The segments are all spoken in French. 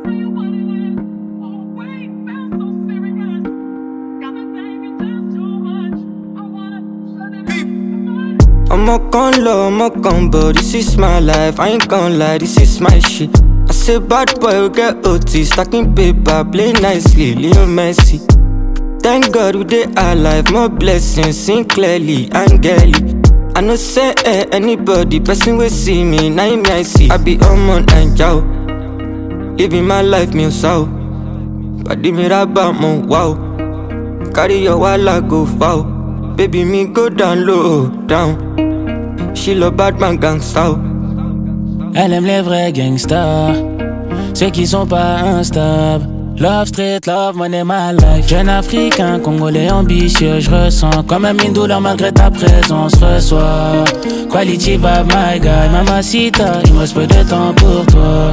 I'm a con low, I'm a combo, this is my life, I ain't gon' lie, this is my shit. I say bad boy will get OT, stacking paper, play nicely, Leo Messi. Thank God we dey alive, more blessings, sing clearly, angelic. I no say anybody, person will see me, now me I see. I be on and yow, living my life, me so. Body me rabba mo wow, carry your walla go foul. Baby me go down low, down. She love bad man gangsta. Elle aime les vrais gangsters, ceux qui sont pas instables. Love street, love money, my life. Jeune africain, congolais ambitieux, je ressens comme même une douleur malgré ta présence. Reçois quality vibe, my guy, mamacita, il me reste peu de temps pour toi.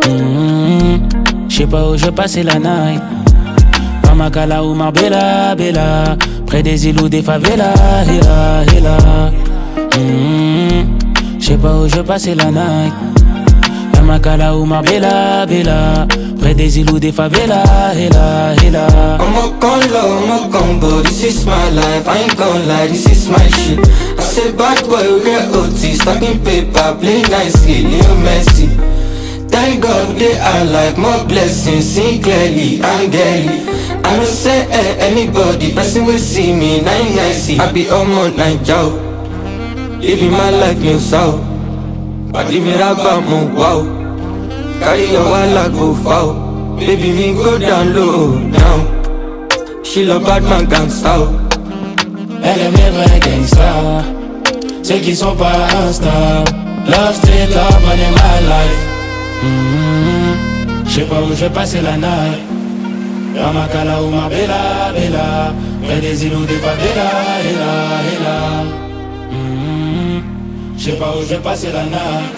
J'sais pas où je vais passer la night. Pamakala ou Marbella, Bella, près des îles ou des favelas, hila, hila. J'sais pas où je vais passer la night. Pamakala ou Marbella, Bella, près des îles ou des favelas, hila, hila. I'm a con low, I'm a combo, this is my life, I ain't gon' lie, this is my shit. I say bad boy will get OT, stacking paper, play nicely, Leo Messi. Thank God we dey alive, more blessings, sing clearly, angelic. I no say anybody, person will see me, now I see. I be on and yow, living my life, me so. Body me rabba mo wow, carry your walla go foul. Baby me go down low, down. She love bad man gangsta. Elle aime les vrais gangsters, ceux qui sont pas instables. Love street, love money, my life. J'sais pas où je vais passer la night. Ramakala ou Marbella, Bella, près des îles ou des favelas, hela, hela. J'sais pas où je vais passer la night.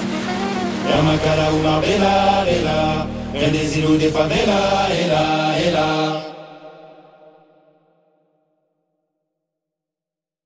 Ramakala ou Marbella, Bella, près des îles ou des favelas, hela, hela.